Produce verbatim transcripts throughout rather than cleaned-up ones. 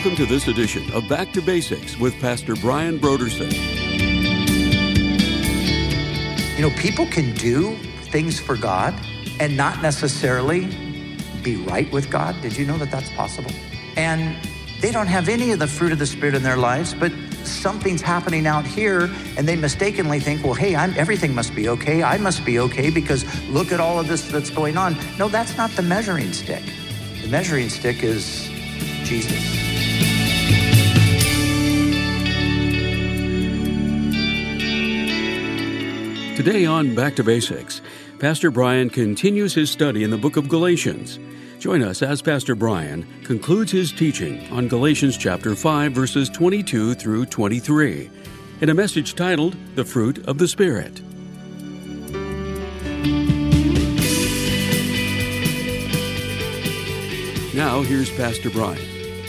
Welcome to this edition of Back to Basics with Pastor Brian Brodersen. You know, people can do things for God and not necessarily be right with God. Did you know that that's possible? And they don't have any of the fruit of the Spirit in their lives, but something's happening out here and they mistakenly think, well, hey, I'm, everything must be okay. I must be okay because look at all of this that's going on. No, that's not the measuring stick. The measuring stick is Jesus. Today on Back to Basics, Pastor Brian continues his study in the book of Galatians. Join us as Pastor Brian concludes his teaching on Galatians chapter five, verses twenty-two through twenty-three, in a message titled, The Fruit of the Spirit. Now, here's Pastor Brian.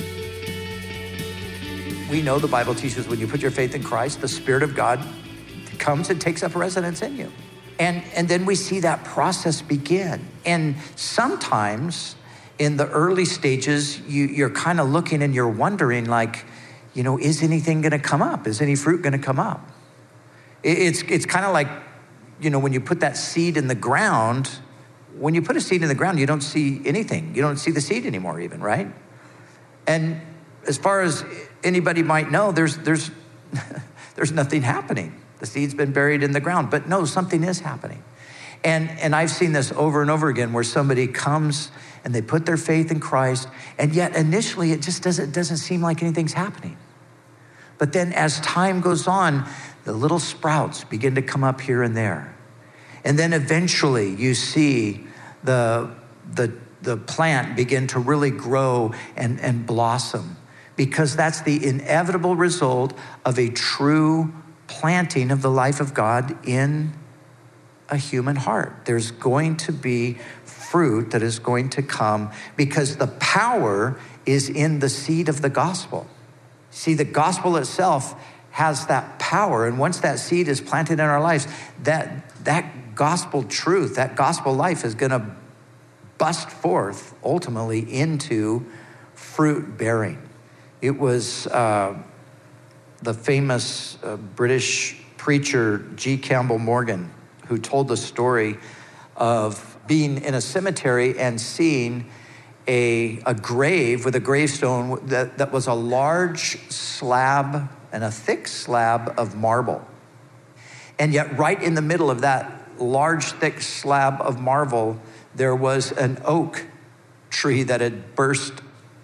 We know the Bible teaches when you put your faith in Christ, the Spirit of God comes and takes up residence in you. And, and then we see that process begin. And sometimes in the early stages, you, you're kind of looking and you're wondering like, you know, is anything going to come up? Is any fruit going to come up? It, it's, it's kind of like, you know, when you put that seed in the ground, when you put a seed in the ground, you don't see anything. You don't see the seed anymore even, right? And as far as anybody might know, there's, there's, there's nothing happening. The seed's been buried in the ground, but no, something is happening. And, and I've seen this over and over again where somebody comes and they put their faith in Christ, and yet initially it just doesn't, doesn't seem like anything's happening. But then as time goes on, the little sprouts begin to come up here and there. And then eventually you see the, the, the plant begin to really grow and, and blossom, because that's the inevitable result of a true planting of the life of God in a human heart. There's going to be fruit that is going to come because the power is in the seed of the gospel. See, the gospel itself has that power, and once that seed is planted in our lives, that, that gospel truth, that gospel life is going to bust forth ultimately into fruit bearing. It was uh, the famous uh, British preacher G. Campbell Morgan who told the story of being in a cemetery and seeing a, a grave with a gravestone that, that was a large slab and a thick slab of marble. And yet right in the middle of that large, thick slab of marble, there was an oak tree that had burst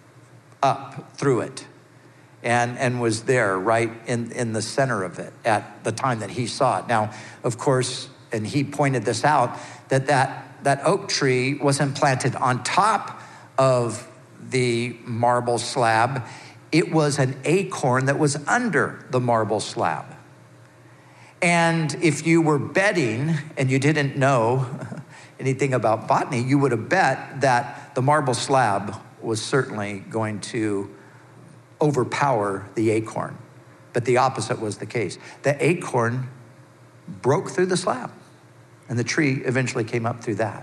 up through it. And, and was there right in, in the center of it at the time that he saw it. Now, of course, and he pointed this out, that that, that oak tree wasn't planted on top of the marble slab. It was an acorn that was under the marble slab. And if you were betting and you didn't know anything about botany, you would have bet that the marble slab was certainly going to overpower the acorn. But the opposite was the case. The acorn broke through the slab, and the tree eventually came up through that.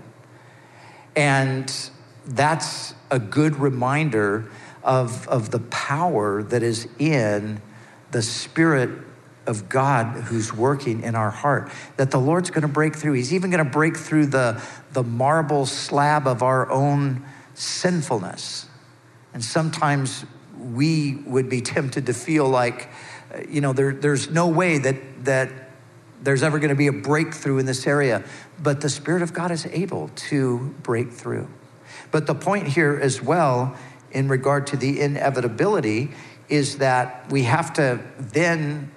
And that's a good reminder of, of the power that is in the Spirit of God who's working in our heart, that the Lord's going to break through. He's even going to break through the, the marble slab of our own sinfulness. And sometimes we would be tempted to feel like, you know, there, there's no way that, that there's ever going to be a breakthrough in this area. But the Spirit of God is able to break through. But the point here as well, in regard to the inevitability, is that we have to then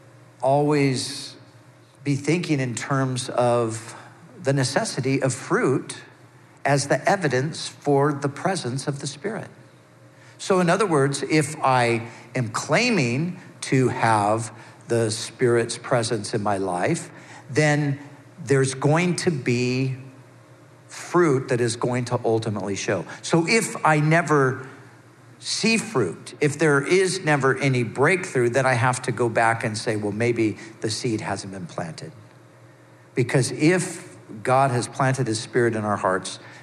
always be thinking in terms of the necessity of fruit as the evidence for the presence of the Spirit. So in other words, if I am claiming to have the Spirit's presence in my life, then there's going to be fruit that is going to ultimately show. So if I never see fruit, if there is never any breakthrough, then I have to go back and say, well, maybe the seed hasn't been planted. Because if God has planted his Spirit in our hearts,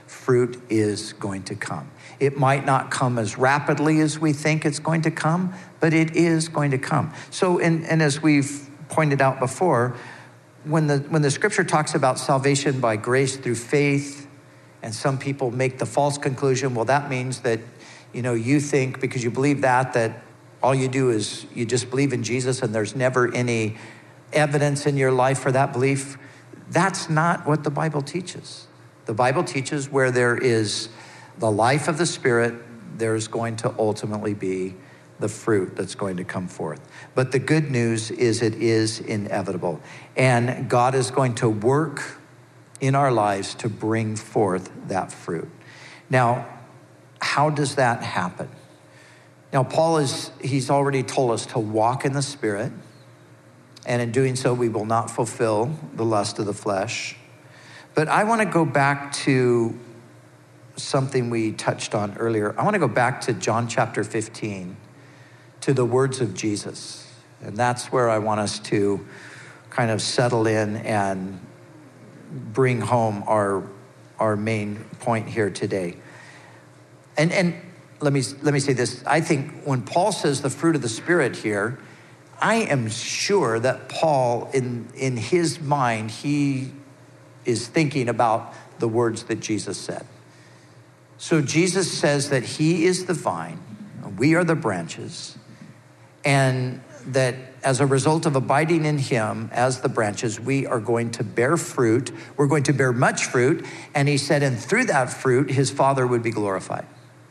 fruit is going to come. It might not come as rapidly as we think it's going to come, but it is going to come. So, and, and as we've pointed out before, when the, when the scripture talks about salvation by grace through faith, and some people make the false conclusion, well, that means that, you know, you think because you believe that, that all you do is you just believe in Jesus and there's never any evidence in your life for that belief. That's not what the Bible teaches. The Bible teaches where there is the life of the Spirit, there's going to ultimately be the fruit that's going to come forth. But the good news is it is inevitable. And God is going to work in our lives to bring forth that fruit. Now, how does that happen? Now, Paul is, he's already told us to walk in the Spirit. And in doing so, we will not fulfill the lust of the flesh. But I want to go back to something we touched on earlier. I want to go back to John chapter fifteen, to the words of Jesus. And that's where I want us to kind of settle in and bring home our, our main point here today. And, and let me, let me say this. I think when Paul says the fruit of the Spirit here, I am sure that Paul, in, in his mind, he is thinking about the words that Jesus said. So Jesus says that he is the vine, we are the branches, and that as a result of abiding in him as the branches, we are going to bear fruit. We're going to bear much fruit. And he said, and through that fruit, his Father would be glorified.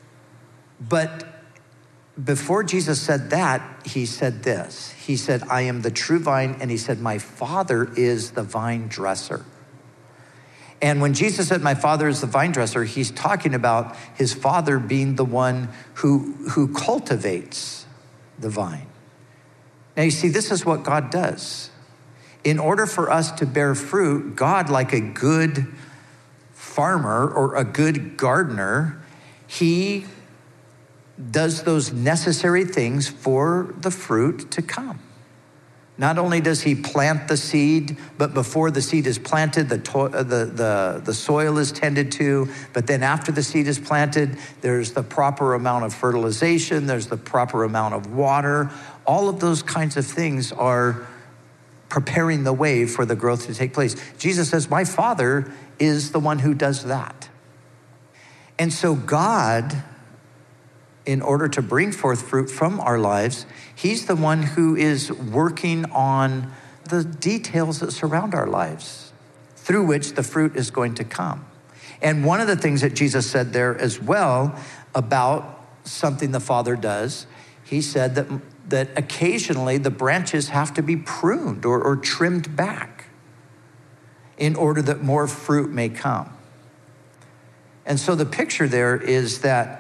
But before Jesus said that, he said this. He said, I am the true vine, and he said, my Father is the vine dresser. And when Jesus said, my Father is the vine dresser, he's talking about his Father being the one who, who cultivates the vine. Now, you see, this is what God does. In order for us to bear fruit, God, like a good farmer or a good gardener, he does those necessary things for the fruit to come. Not only does he plant the seed, but before the seed is planted, the, to- the, the, the soil is tended to. But then after the seed is planted, there's the proper amount of fertilization, there's the proper amount of water. All of those kinds of things are preparing the way for the growth to take place. Jesus says, my Father is the one who does that. And so God, in order to bring forth fruit from our lives, he's the one who is working on the details that surround our lives, through which the fruit is going to come. And one of the things that Jesus said there as well about something the Father does, he said that, that occasionally the branches have to be pruned or, or trimmed back in order that more fruit may come. And so the picture there is that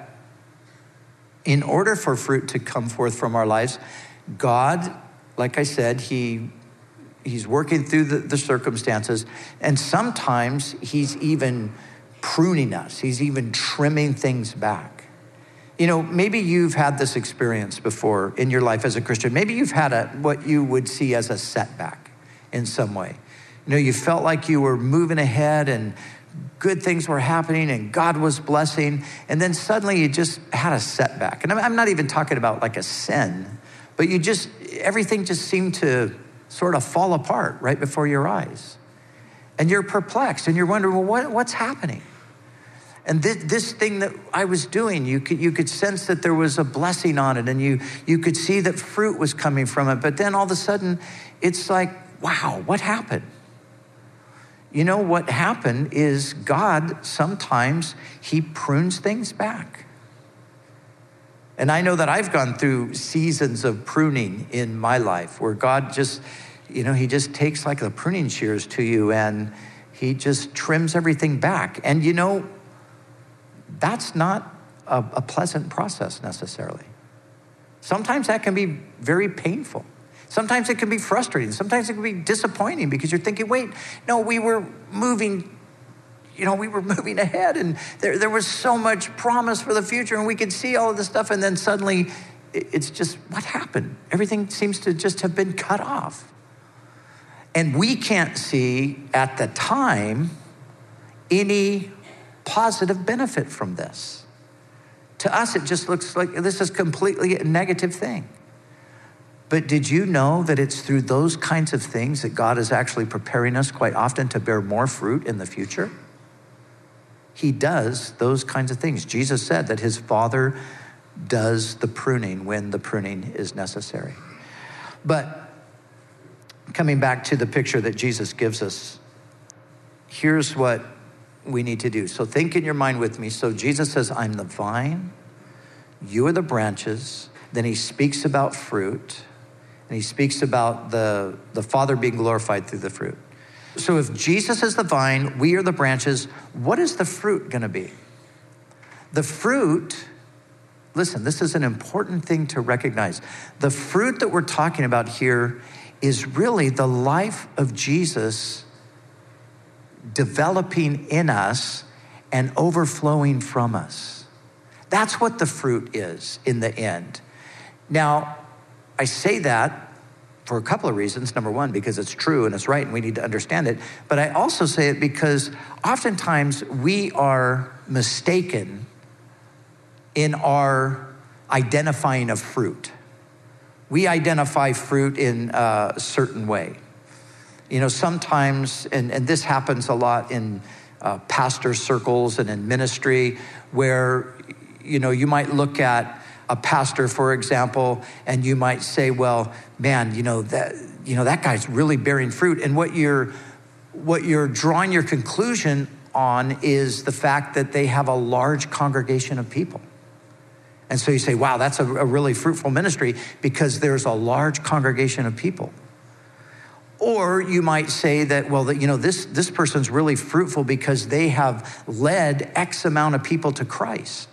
in order for fruit to come forth from our lives, God, like I said, he, he's working through the, the circumstances, and sometimes he's even pruning us. He's even trimming things back. You know, maybe you've had this experience before in your life as a Christian. Maybe you've had a what you would see as a setback in some way. You know, you felt like you were moving ahead and good things were happening and God was blessing, and then suddenly you just had a setback. And I'm not even talking about like a sin, but you just, everything just seemed to sort of fall apart right before your eyes. And you're perplexed and you're wondering, well, what, what's happening? And this, this thing that I was doing, you could, you could sense that there was a blessing on it, and you, you could see that fruit was coming from it. But then all of a sudden, it's like, wow, what happened? You know, what happened is God, sometimes he prunes things back. And I know that I've gone through seasons of pruning in my life where God just, you know, he just takes like the pruning shears to you and he just trims everything back. And you know, that's not a, a pleasant process necessarily. Sometimes that can be very painful. Sometimes it can be frustrating. Sometimes it can be disappointing because you're thinking, wait, no, we were moving, you know, we were moving ahead and there, there was so much promise for the future and we could see all of this stuff, and then suddenly it's just, what happened? Everything seems to just have been cut off. And we can't see at the time any positive benefit from this. To us, it just looks like this is completely a negative thing. But did you know that it's through those kinds of things that God is actually preparing us quite often to bear more fruit in the future? He does those kinds of things. Jesus said that his Father does the pruning when the pruning is necessary. But coming back to the picture that Jesus gives us, here's what we need to do. So think in your mind with me. So Jesus says, I'm the vine, you are the branches. Then he speaks about fruit, and he speaks about the, the Father being glorified through the fruit. So if Jesus is the vine, we are the branches, what is the fruit gonna be? The fruit, listen, this is an important thing to recognize. The fruit that we're talking about here is really the life of Jesus developing in us and overflowing from us. That's what the fruit is in the end. Now, I say that for a couple of reasons. Number one, because it's true and it's right and we need to understand it. But I also say it because oftentimes we are mistaken in our identifying of fruit. We identify fruit in a certain way. You know, sometimes, and, and this happens a lot in uh, pastor circles and in ministry, where, you know, you might look at a pastor, for example, and you might say, well, man, you know, that, you know, that guy's really bearing fruit. And what you're, what you're drawing your conclusion on is the fact that they have a large congregation of people. And so you say, wow, that's a, a really fruitful ministry because there's a large congregation of people. Or you might say that, well, that, you know, this, this person's really fruitful because they have led X amount of people to Christ.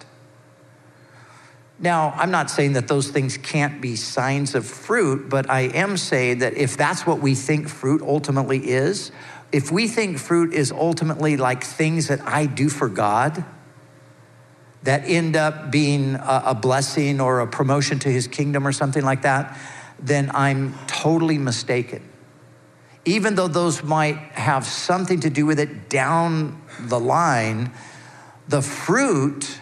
Now, I'm not saying that those things can't be signs of fruit, but I am saying that if that's what we think fruit ultimately is, if we think fruit is ultimately like things that I do for God that end up being a, a blessing or a promotion to his kingdom or something like that, then I'm totally mistaken. Even though those might have something to do with it down the line, the fruit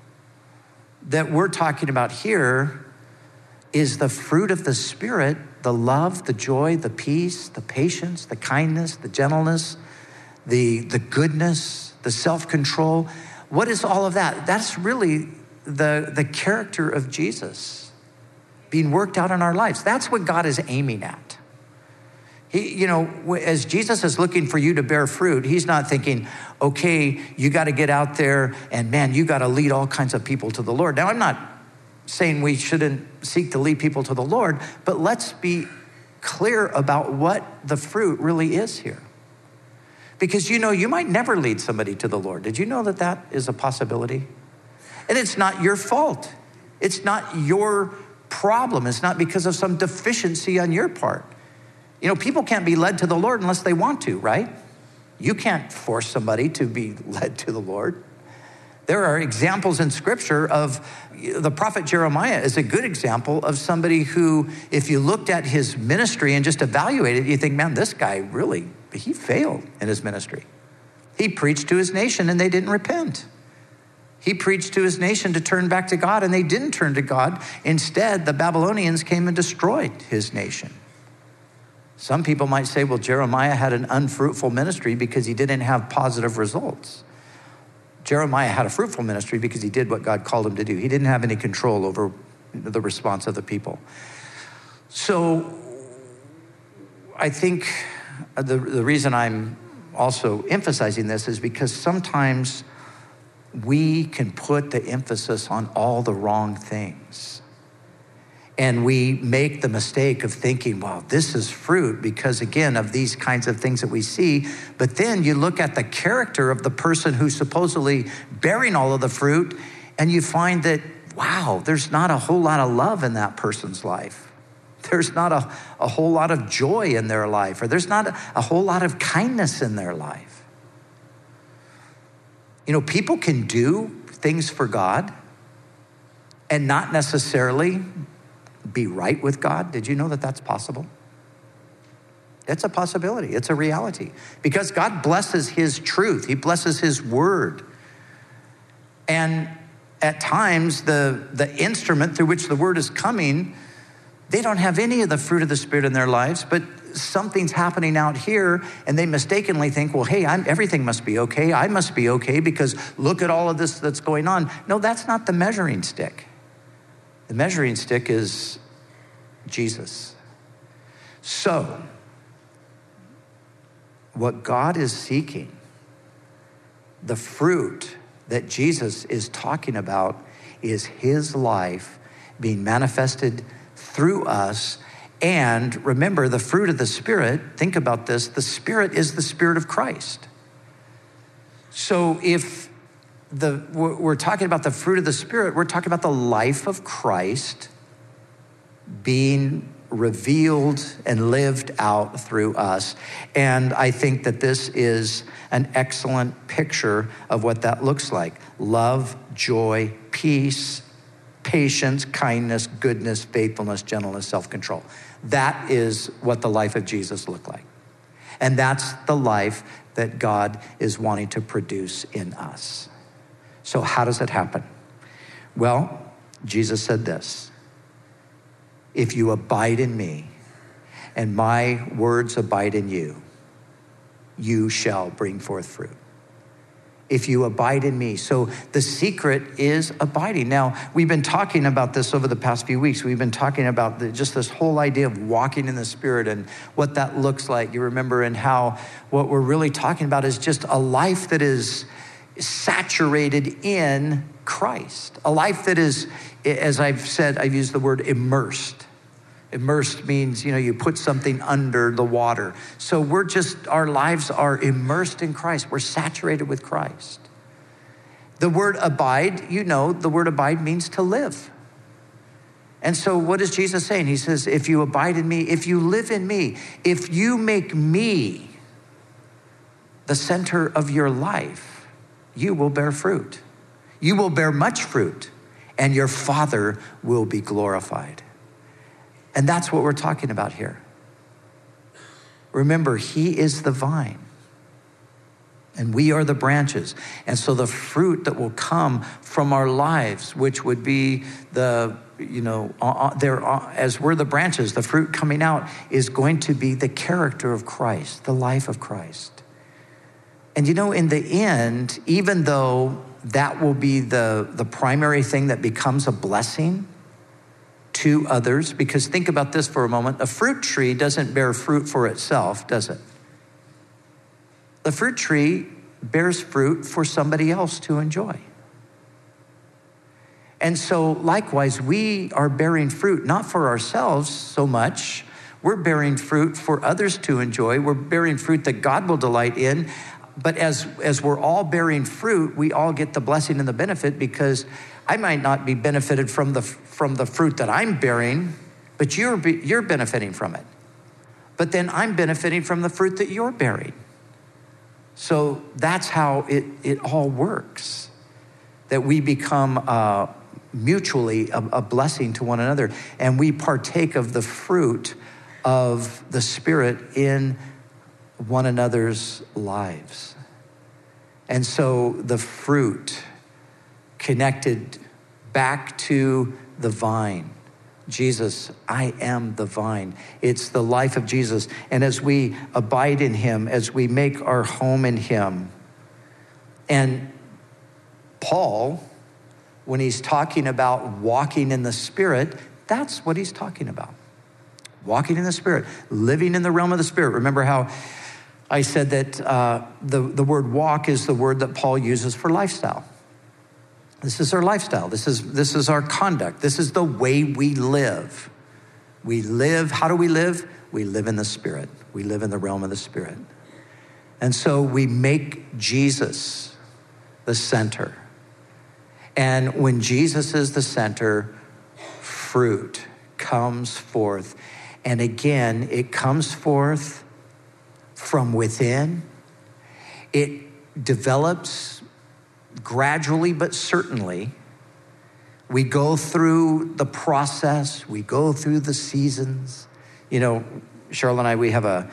that we're talking about here is the fruit of the Spirit, the love, the joy, the peace, the patience, the kindness, the gentleness, the, the goodness, the self-control. What is all of that? That's really the, the character of Jesus being worked out in our lives. That's what God is aiming at. He, you know, as Jesus is looking for you to bear fruit, he's not thinking, okay, you got to get out there and man, you got to lead all kinds of people to the Lord. Now, I'm not saying we shouldn't seek to lead people to the Lord, but let's be clear about what the fruit really is here. Because, you know, you might never lead somebody to the Lord. Did you know that that is a possibility? And it's not your fault. It's not your problem. It's not because of some deficiency on your part. You know, people can't be led to the Lord unless they want to, right? You can't force somebody to be led to the Lord. There are examples in Scripture of, the prophet Jeremiah is a good example of somebody who, if you looked at his ministry and just evaluated it, you think, man, this guy really, he failed in his ministry. He preached to his nation and they didn't repent. He preached to his nation to turn back to God and they didn't turn to God. Instead, the Babylonians came and destroyed his nation. Some people might say, well, Jeremiah had an unfruitful ministry because he didn't have positive results. Jeremiah had a fruitful ministry because he did what God called him to do. He didn't have any control over the response of the people. So I think the, the reason I'm also emphasizing this is because sometimes we can put the emphasis on all the wrong things. And we make the mistake of thinking, wow, this is fruit because, again, of these kinds of things that we see. But then you look at the character of the person who's supposedly bearing all of the fruit, and you find that, wow, there's not a whole lot of love in that person's life. There's not a, a whole lot of joy in their life, or there's not a, a whole lot of kindness in their life. You know, people can do things for God and not necessarily be right with God. Did you know that that's possible? It's a possibility. It's a reality. Because God blesses his truth. He blesses his word. And at times, the, the instrument through which the word is coming, they don't have any of the fruit of the Spirit in their lives, but something's happening out here, and they mistakenly think, well, hey, I'm, everything must be okay. I must be okay because look at all of this that's going on. No, that's not the measuring stick. The measuring stick is Jesus. So, what God is seeking, the fruit that Jesus is talking about, is his life being manifested through us. And remember, the fruit of the Spirit, think about this, the Spirit is the Spirit of Christ. So if the we're talking about the fruit of the Spirit, we're talking about the life of Christ being revealed and lived out through us. And I think that this is an excellent picture of what that looks like. Love, joy, peace, patience, kindness, goodness, faithfulness, gentleness, self-control. That is what the life of Jesus looked like. And that's the life that God is wanting to produce in us. So how does it happen? Well, Jesus said this: if you abide in me and my words abide in you, you shall bring forth fruit. If you abide in me. So the secret is abiding. Now, we've been talking about this over the past few weeks. We've been talking about the, just this whole idea of walking in the Spirit and what that looks like. You remember, and how what we're really talking about is just a life that is saturated in Christ. A life that is, as I've said, I've used the word immersed. Immersed means, you know, you put something under the water. So we're just, our lives are immersed in Christ. We're saturated with Christ. The word abide, you know, the word abide means to live. And so what is Jesus saying? He says, if you abide in me, if you live in me, if you make me the center of your life, you will bear fruit. You will bear much fruit, and your Father will be glorified. And that's what we're talking about here. Remember, he is the vine, and we are the branches. And so the fruit that will come from our lives, which would be the, you know, uh, there uh, as we're the branches, the fruit coming out is going to be the character of Christ, the life of Christ. And you know, in the end, even though that will be the, the primary thing that becomes a blessing to others, because think about this for a moment. A fruit tree doesn't bear fruit for itself, does it? The fruit tree bears fruit for somebody else to enjoy. And so likewise, we are bearing fruit, not for ourselves so much. We're bearing fruit for others to enjoy. We're bearing fruit that God will delight in. But as, as we're all bearing fruit, we all get the blessing and the benefit, because I might not be benefited from the from the fruit that I'm bearing, but you're you're benefiting from it. But then I'm benefiting from the fruit that you're bearing. So that's how it, it all works, that we become uh, mutually a, a blessing to one another, and we partake of the fruit of the Spirit in one another's lives. And so the fruit connected back to the vine. Jesus, I am the vine. It's the life of Jesus. And as we abide in him, as we make our home in him, and Paul, when he's talking about walking in the Spirit, that's what he's talking about. Walking in the Spirit, living in the realm of the Spirit. Remember how I said that uh, the, the word walk is the word that Paul uses for lifestyle. This is our lifestyle. This is, this is our conduct. This is the way we live. We live, how do we live? We live in the Spirit. We live in the realm of the Spirit. And so we make Jesus the center. And when Jesus is the center, fruit comes forth. And again, it comes forth from within. It develops gradually, but certainly. We go through the process. We go through the seasons. You know, Cheryl and I, we have a, uh,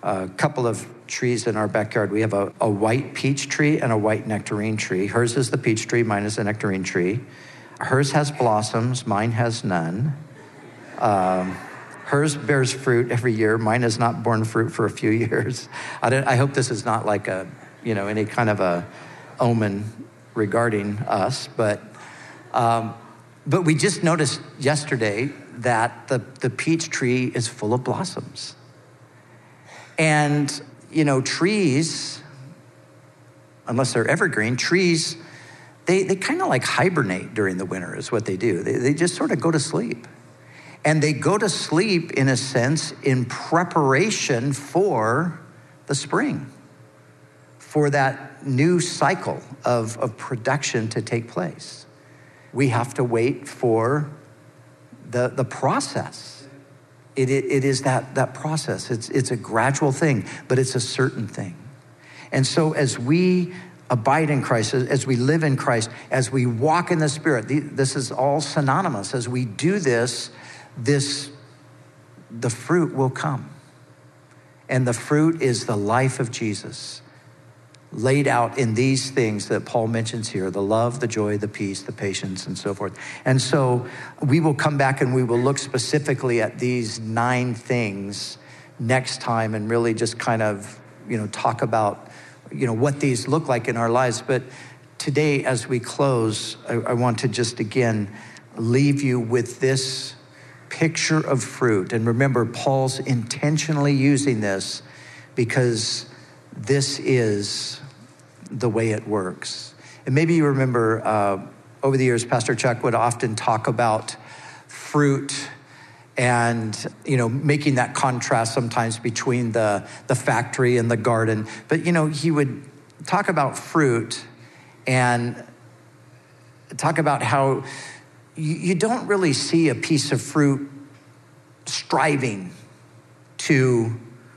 a couple of trees in our backyard. We have a, a white peach tree and a white nectarine tree. Hers is the peach tree, mine is the nectarine tree. Hers has blossoms, mine has none. Um, hers bears fruit every year. Mine has not borne fruit for a few years. I, don't, I hope this is not like a, you know, any kind of a omen regarding us, but um, but we just noticed yesterday that the, the peach tree is full of blossoms. And, you know, trees, unless they're evergreen, trees, they, they kind of like hibernate during the winter is what they do. They, they just sort of go to sleep. And they go to sleep, in a sense, in preparation for the spring, for that new cycle of, of production to take place. We have to wait for the, the process. It, it, it is that, that process. It's, it's a gradual thing, but it's a certain thing. And so as we abide in Christ, as we live in Christ, as we walk in the Spirit, this is all synonymous. As we do this, this, the fruit will come. And the fruit is the life of Jesus, laid out in these things that Paul mentions here: the love, the joy, the peace, the patience, and so forth. And so we will come back and we will look specifically at these nine things next time and really just kind of, you know, talk about, you know, what these look like in our lives. But today, as we close, I, I want to just again leave you with this picture of fruit. And remember, Paul's intentionally using this because this is the way it works. And maybe you remember uh, over the years, Pastor Chuck would often talk about fruit and, you know, making that contrast sometimes between the, the factory and the garden. But, you know, he would talk about fruit and talk about how you, you don't really see a piece of fruit striving to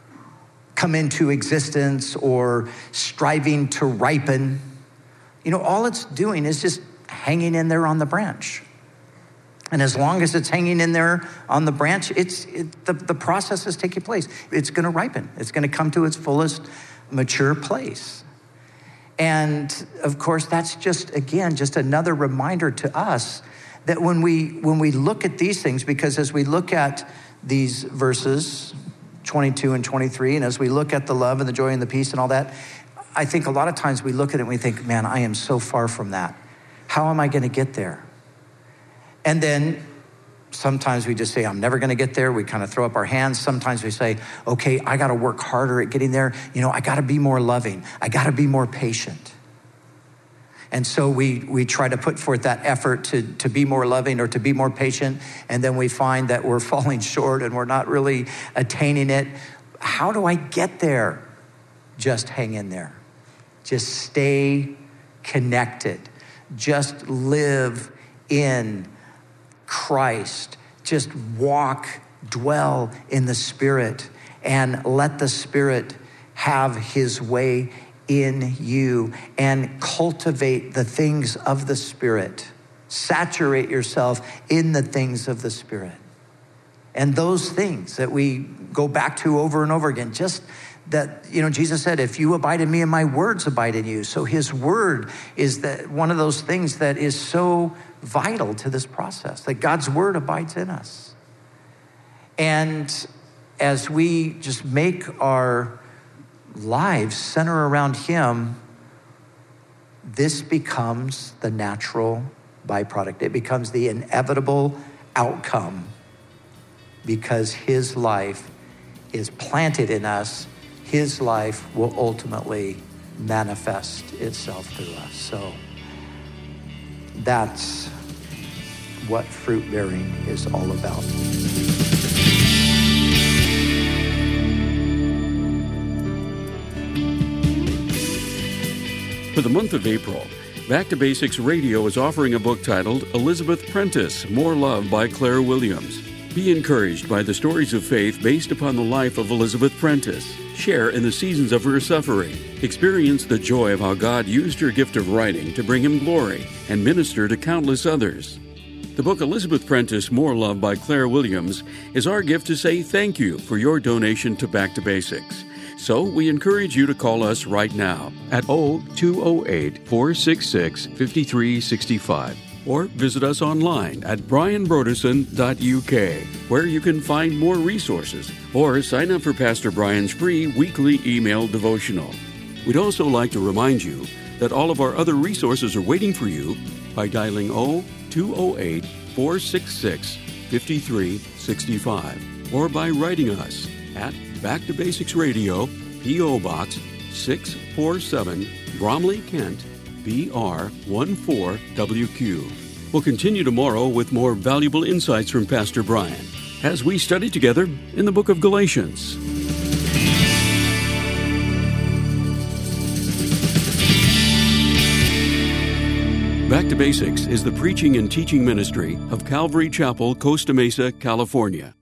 come into existence or striving to ripen. You know, all it's doing is just hanging in there on the branch. And as long as it's hanging in there on the branch, it's it, the, the process is taking place. It's going to ripen. It's going to come to its fullest mature place. And of course, that's just, again, just another reminder to us that when we when we look at these things, because as we look at these verses, twenty-two and twenty-three, and as we look at the love and the joy and the peace and all that, I think a lot of times we look at it and we think, man, I am so far from that. How am I going to get there? And then sometimes we just say, I'm never going to get there. We kind of throw up our hands. Sometimes we say, okay, I got to work harder at getting there. You know, I got to be more loving. I got to be more patient. And so we we try to put forth that effort to, to be more loving or to be more patient. And then we find that we're falling short and we're not really attaining it. How do I get there? Just hang in there. Just stay connected. Just live in Christ. Just walk, dwell in the Spirit, and let the Spirit have his way in you, and cultivate the things of the Spirit. Saturate yourself in the things of the Spirit. And those things that we go back to over and over again, just that, you know, Jesus said, if you abide in me and my words abide in you. So his word is that one of those things that is so vital to this process, that God's word abides in us. And as we just make our lives center around him, this becomes the natural byproduct. It becomes the inevitable outcome because his life is planted in us. His life will ultimately manifest itself through us. So that's what fruit bearing is all about. For the month of April, Back to Basics Radio is offering a book titled Elizabeth Prentiss, More Love by Claire Williams. Be encouraged by the stories of faith based upon the life of Elizabeth Prentiss. Share in the seasons of her suffering. Experience the joy of how God used her gift of writing to bring him glory and minister to countless others. The book Elizabeth Prentiss, More Love by Claire Williams is our gift to say thank you for your donation to Back to Basics. So we encourage you to call us right now at two oh eight, four six six, five three six five or visit us online at brian broderson dot u k, where you can find more resources or sign up for Pastor Brian's free weekly email devotional. We'd also like to remind you that all of our other resources are waiting for you by dialing two oh eight, four six six, five three six five or by writing us at Back to Basics Radio, P O Box six forty-seven, Bromley, Kent, B R one four W Q. We'll continue tomorrow with more valuable insights from Pastor Brian as we study together in the book of Galatians. Back to Basics is the preaching and teaching ministry of Calvary Chapel, Costa Mesa, California.